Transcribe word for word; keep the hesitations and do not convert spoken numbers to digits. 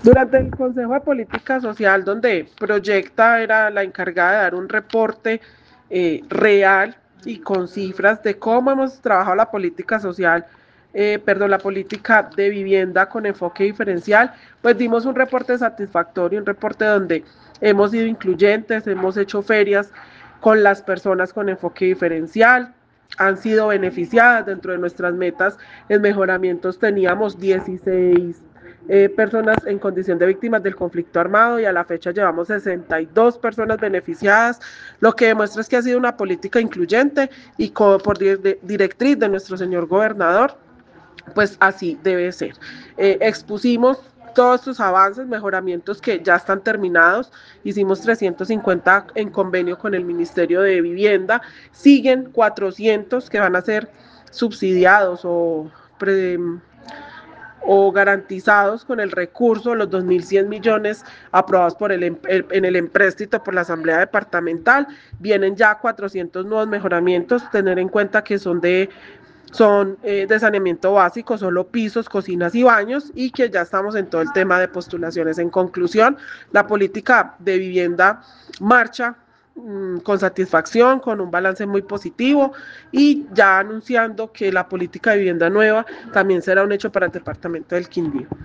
Durante el Consejo de Política Social, donde Proyecta era la encargada de dar un reporte eh, real y con cifras de cómo hemos trabajado la política social, eh, perdón, la política de vivienda con enfoque diferencial, pues dimos un reporte satisfactorio, un reporte donde hemos sido incluyentes, hemos hecho ferias con las personas con enfoque diferencial, han sido beneficiadas dentro de nuestras metas en mejoramientos. Teníamos dieciséis eh, personas en condición de víctimas del conflicto armado y a la fecha llevamos sesenta y dos personas beneficiadas, lo que demuestra es que ha sido una política incluyente y como por directriz de nuestro señor gobernador, pues así debe ser. Eh, expusimos todos sus avances, mejoramientos que ya están terminados, hicimos trescientos cincuenta en convenio con el Ministerio de Vivienda, siguen cuatrocientos que van a ser subsidiados o pre, o garantizados con el recurso, los dos mil cien millones aprobados por el, en el empréstito por la Asamblea Departamental. Vienen ya cuatrocientos nuevos mejoramientos, tener en cuenta que son de son eh, de saneamiento básico, solo pisos, cocinas y baños, y que ya estamos en todo el tema de postulaciones. En conclusión, la política de vivienda marcha mmm, con satisfacción, con un balance muy positivo, y ya anunciando que la política de vivienda nueva también será un hecho para el departamento del Quindío.